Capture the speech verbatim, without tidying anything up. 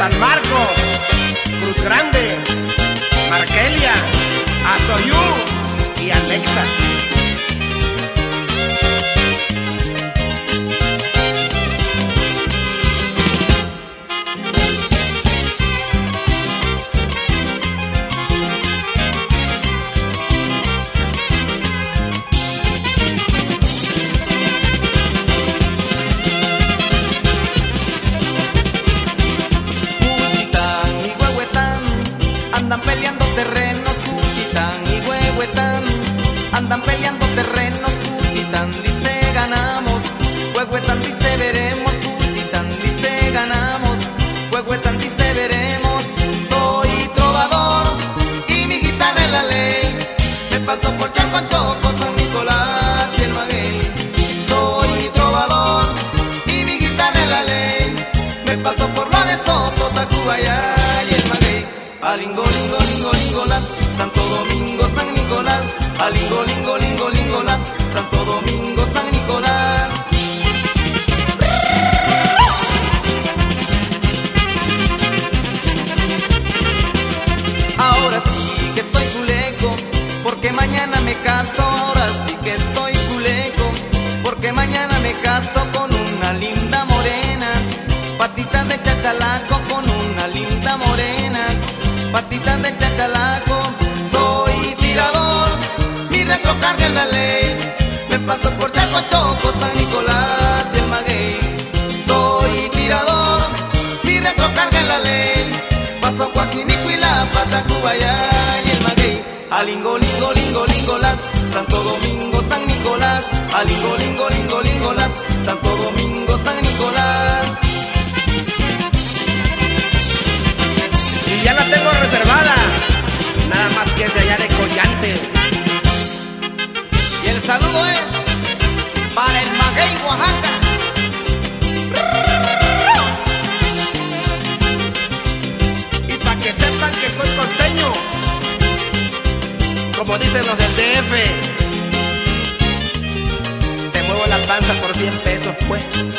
San Marcos, Cruz Grande, Marquelia, Azoyú y Alexas. Andan peleando terrenos, Juchitán y Huehuetán. Andan peleando terrenos, Juchitán dice ganamos. Huehuetán dice veremos, Juchitán dice ganamos. Huehuetán dice veremos. Soy trovador y mi guitarra es la ley. Me paso por Charco, Choco, San Nicolás y el Maguey. Soy trovador y mi guitarra es la ley. Me paso por lo de Soto, Tacubaya y el Maguey. Alingo, lingo, lingo, lingola, Santo Domingo, San Nicolás. Alingo, lingo, lingo, lingola, Santo Domingo, San Nicolás. Ahora sí que estoy culeco, porque mañana me caso. Ahora sí que estoy culeco, porque mañana me caso con una linda morena. Patitas de chachalaco con una linda morena. Patitas de chachalaco, soy tirador, mi retrocarga es la ley. Me paso por Charco, Choco, San Nicolás y el Maguey. Soy tirador, mi retrocarga es la ley. Paso Joaquinico y la Patacubaya y el Maguey. Alingo, lingo, lingo, lingola, Santo Domingo, San Nicolás. Alingo, lingo, lingo, lingola, Santo Domingo, San Nicolás. Ya la tengo reservada, nada más que es de allá de Collante. Y el saludo es para el Maguey, Oaxaca. Y para que sepan que soy costeño, como dicen los del D F, te muevo la panza por cien pesos, pues.